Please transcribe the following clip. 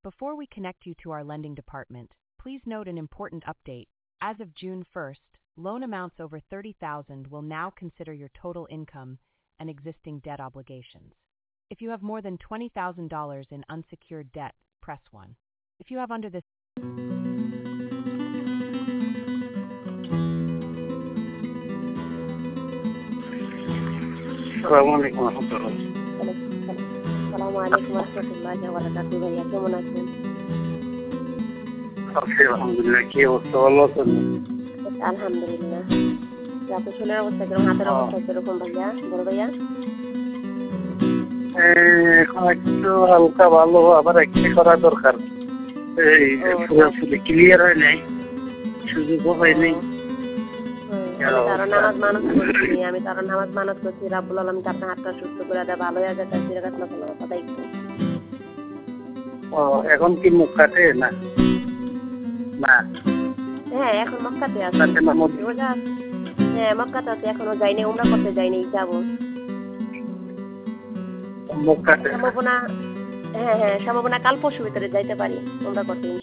Before we connect you to our lending department, please note an important update. As of June 1st, loan amounts over $30,000 will now consider your total income and existing debt obligations. If you have more than $20,000 in unsecured debt, press 1. If you have under this আসসালামু আলাইকুম রহমতুল্লাহ। আসসালামু আলাইকুম রহমতুল্লাহি ওয়া বারাকাতুহু। ভাইয়া কেমন আছেন? আছি আলহামদুলিল্লাহ। কি অবস্থা, ভালো আছেন? আলহামদুলিল্লাহ। আপনার শরীরের অবস্থা কিরকম, হাতের অবস্থা কিরকম ভাইয়া, বড় ভাইয়া? এখন একটু হালকা ভালো, আবার এক্সরে করা দরকার। এই পুরোপুরি ক্লিয়ার হয় নাই, সুযোগও হয় নাই। আমি তার নামাজ মানত করছি রাব্বুল আলামিন আপনার হাতটা সুস্থ করে দেয়, ভালো হয়ে যায়। এখন কি মুখ কাটে না? না, হ্যাঁ এখন মক্কাতে আছে। হ্যাঁ মক্কাতে আছে, এখনো যাইনি, উমরা করতে যাইনি, যাবো। মুখ কাটে সম্ভাবনা, হ্যাঁ হ্যাঁ সম্ভাবনা কাল পরশু ভিতরে যাইতে পারি উমরা করতে।